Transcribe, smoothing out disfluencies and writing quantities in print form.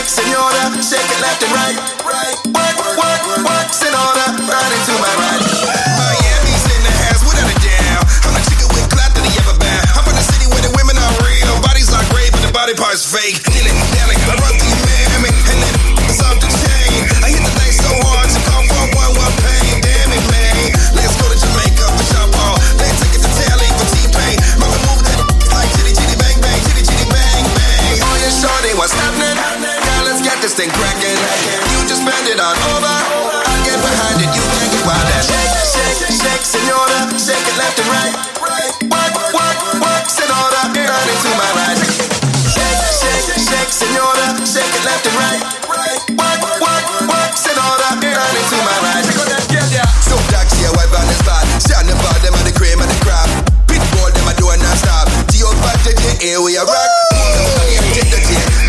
shake, senora, shake it left and right. Work, senora, running to my right. Miami's in the house without a doubt. I'm a chicken with clap that he ever bound. I'm from the city where the women are real, bodies are great, but the body parts fake. I run through Miami, and then it's off the chain. I hit the thing so hard, to come from one pain. Damn it, man. Let's go to Jamaica for shop ball. Let's take it to Tally for T-Pain. Mama move that like chitty chitty bang bang, chitty chitty bang bang. Oh yeah, shorty, what's happening? Now let's get this thing cracking. You just bend it on over. I get behind it, you can't get wild and shake, senora, shake it left and right. Work, senora, running to my right. Shake, senora, shake it left and right. Work, senora, running to my right. So dark, see a wife on the spot. Shine the bar, them at the cream of the crop. Pitbull, them a do a non-stop. Geo back to the air, we a rock.